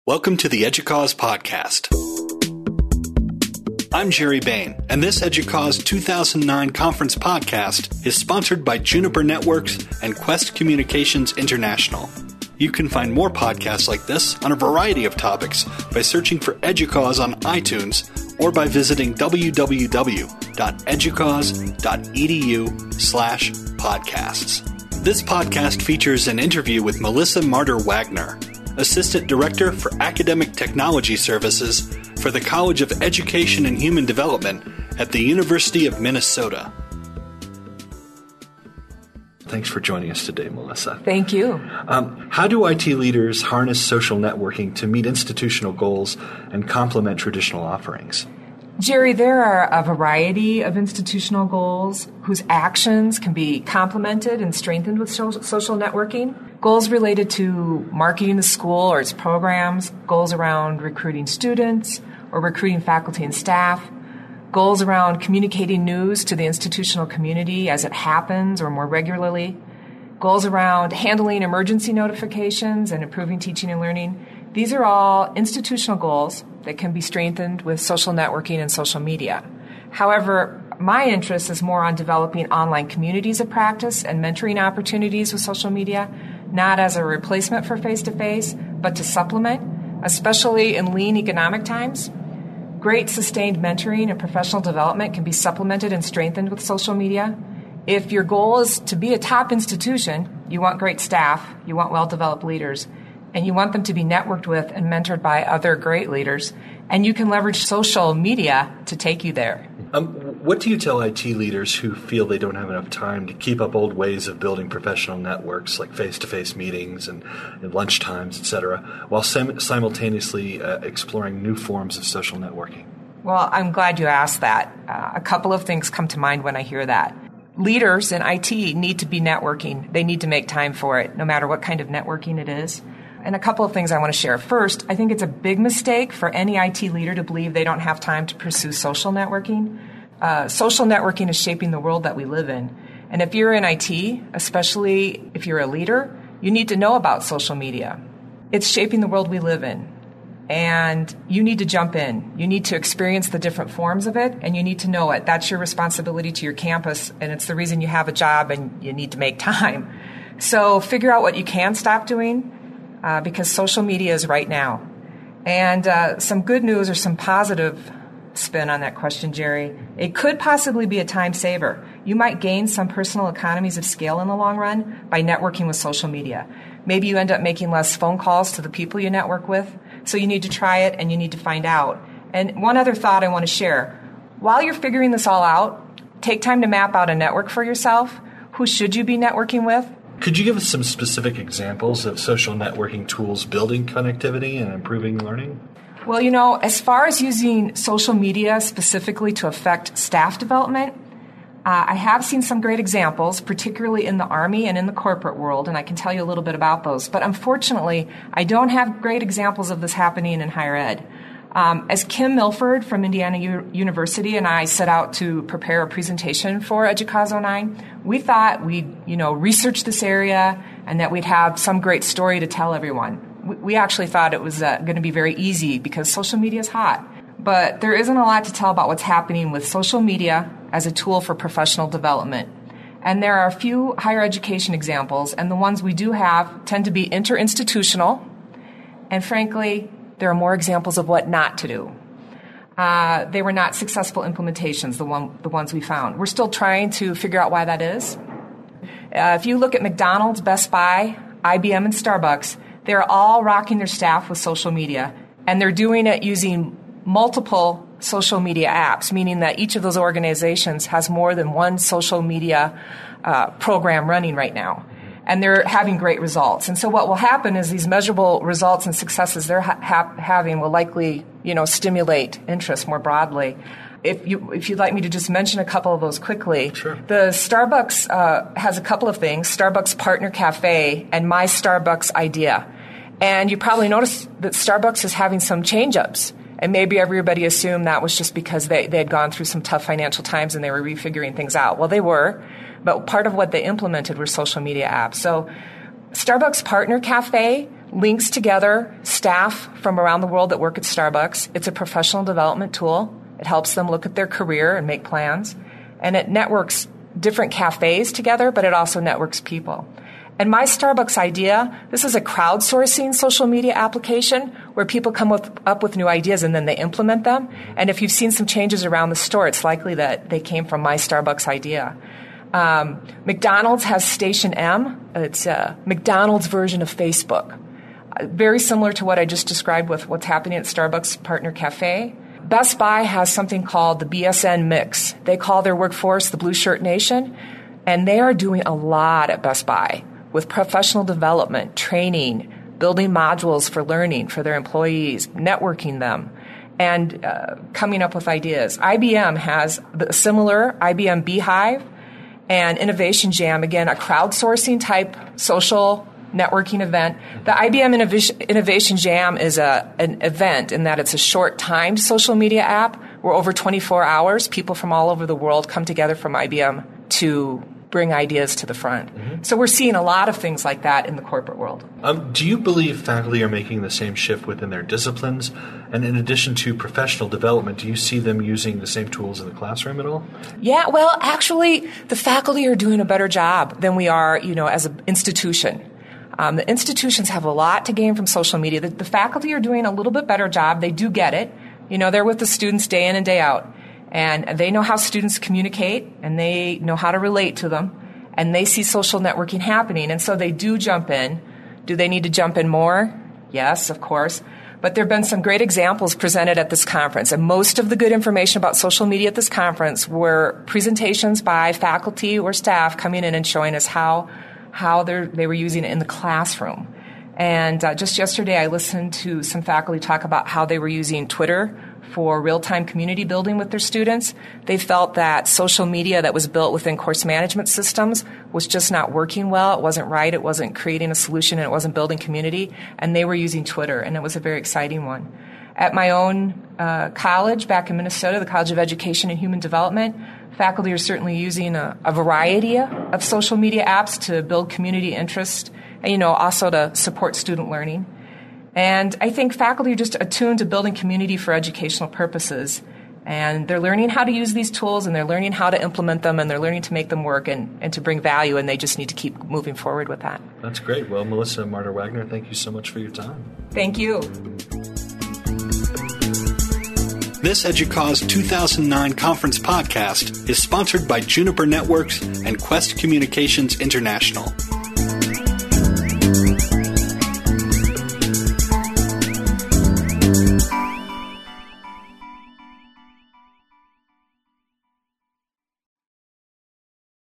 Welcome to the EDUCAUSE podcast. I'm Jerry Bain, and this EDUCAUSE 2009 conference podcast is sponsored by Juniper Networks and Quest Communications International. You can find more podcasts like this on a variety of topics by searching for EDUCAUSE on iTunes or by visiting www.educause.edu/podcasts. This podcast features an interview with Melissa Marder-Wagner, Assistant Director for Academic Technology Services for the College of Education and Human Development at the University of Minnesota. Thanks for joining us today, Melissa. Thank you. How do IT leaders harness social networking to meet institutional goals and complement traditional offerings? Jerry, there are a variety of institutional goals whose actions can be complemented and strengthened with social networking. Goals related to marketing the school or its programs, goals around recruiting students or recruiting faculty and staff, goals around communicating news to the institutional community as it happens or more regularly, goals around handling emergency notifications and improving teaching and learning. These are all institutional goals that can be strengthened with social networking and social media. However, my interest is more on developing online communities of practice and mentoring opportunities with social media, not as a replacement for face-to-face, but to supplement, especially in lean economic times. Great sustained mentoring and professional development can be supplemented and strengthened with social media. If your goal is to be a top institution, you want great staff, you want well-developed leaders, and you want them to be networked with and mentored by other great leaders, and you can leverage social media to take you there. What do you tell IT leaders who feel they don't have enough time to keep up old ways of building professional networks like face-to-face meetings and lunch times, etc., while simultaneously exploring new forms of social networking? Well, I'm glad you asked that. A couple of things come to mind when I hear that. Leaders in IT need to be networking. They need to make time for it, no matter what kind of networking it is. And a couple of things I want to share. First, I think it's a big mistake for any IT leader to believe they don't have time to pursue social networking. Social networking is shaping the world that we live in. And if you're in IT, especially if you're a leader, you need to know about social media. It's shaping the world we live in. And you need to jump in. You need to experience the different forms of it, and you need to know it. That's your responsibility to your campus, and it's the reason you have a job and you need to make time. So figure out what you can stop doing, because social media is right now. And some good news or some positive spin on that question, Jerry. It could possibly be a time saver. You might gain some personal economies of scale in the long run by networking with social media. Maybe you end up making less phone calls to the people you network with. So you need to try it and you need to find out. And one other thought I want to share. While you're figuring this all out, take time to map out a network for yourself. Who should you be networking with? Could you give us some specific examples of social networking tools building connectivity and improving learning? Well, as far as using social media specifically to affect staff development, I have seen some great examples, particularly in the Army and in the corporate world, and I can tell you a little bit about those. But unfortunately, I don't have great examples of this happening in higher ed. As Kim Milford from Indiana University and I set out to prepare a presentation for EDUCAUSE 09, we thought we'd, research this area and that we'd have some great story to tell everyone. We actually thought it was going to be very easy because social media is hot. But there isn't a lot to tell about what's happening with social media as a tool for professional development. And there are a few higher education examples, and the ones we do have tend to be interinstitutional, and frankly, there are more examples of what not to do. They were not successful implementations, the ones we found. We're still trying to figure out why that is. If you look at McDonald's, Best Buy, IBM, and Starbucks, they're all rocking their staff with social media, and they're doing it using multiple social media apps, meaning that each of those organizations has more than one social media program running right now. And they're having great results. And so what will happen is these measurable results and successes they're having will likely, stimulate interest more broadly. If you'd like me to just mention a couple of those quickly. Sure. The Starbucks has a couple of things, Starbucks Partner Cafe and My Starbucks Idea. And you probably noticed that Starbucks is having some change-ups. And maybe everybody assumed that was just because they had gone through some tough financial times and they were refiguring things out. Well, they were. But part of what they implemented were social media apps. So Starbucks Partner Cafe links together staff from around the world that work at Starbucks. It's a professional development tool. It helps them look at their career and make plans. And it networks different cafes together, but it also networks people. And My Starbucks Idea, this is a crowdsourcing social media application where people come up with new ideas and then they implement them. And if you've seen some changes around the store, it's likely that they came from My Starbucks Idea. McDonald's has Station M. It's a McDonald's version of Facebook. Very similar to what I just described with what's happening at Starbucks Partner Cafe. Best Buy has something called the BSN Mix. They call their workforce the Blue Shirt Nation, and they are doing a lot at Best Buy with professional development, training, building modules for learning for their employees, networking them, and coming up with ideas. IBM has a similar IBM Beehive and Innovation Jam, again, a crowdsourcing type social networking event. The IBM Innovation Jam is an event in that it's a short-timed social media app where over 24 hours, people from all over the world come together from IBM to bring ideas to the front. Mm-hmm. So we're seeing a lot of things like that in the corporate world. Do you believe faculty are making the same shift within their disciplines? And in addition to professional development, do you see them using the same tools in the classroom at all? Yeah, well, actually, the faculty are doing a better job than we are, as an institution. The institutions have a lot to gain from social media. The faculty are doing a little bit better job. They do get it. They're with the students day in and day out. And they know how students communicate, and they know how to relate to them, and they see social networking happening, and so they do jump in. Do they need to jump in more? Yes, of course. But there have been some great examples presented at this conference, and most of the good information about social media at this conference were presentations by faculty or staff coming in and showing us how they were using it in the classroom. And just yesterday I listened to some faculty talk about how they were using Twitter for real-time community building with their students. They felt that social media that was built within course management systems was just not working well. It wasn't right. It wasn't creating a solution, and it wasn't building community. And they were using Twitter, and it was a very exciting one. At my own college back in Minnesota, the College of Education and Human Development, faculty are certainly using a variety of social media apps to build community interest and, also to support student learning. And I think faculty are just attuned to building community for educational purposes. And they're learning how to use these tools, and they're learning how to implement them, and they're learning to make them work and to bring value, and they just need to keep moving forward with that. That's great. Well, Melissa Marder-Wagner, thank you so much for your time. Thank you. This EDUCAUSE 2009 conference podcast is sponsored by Juniper Networks and Quest Communications International.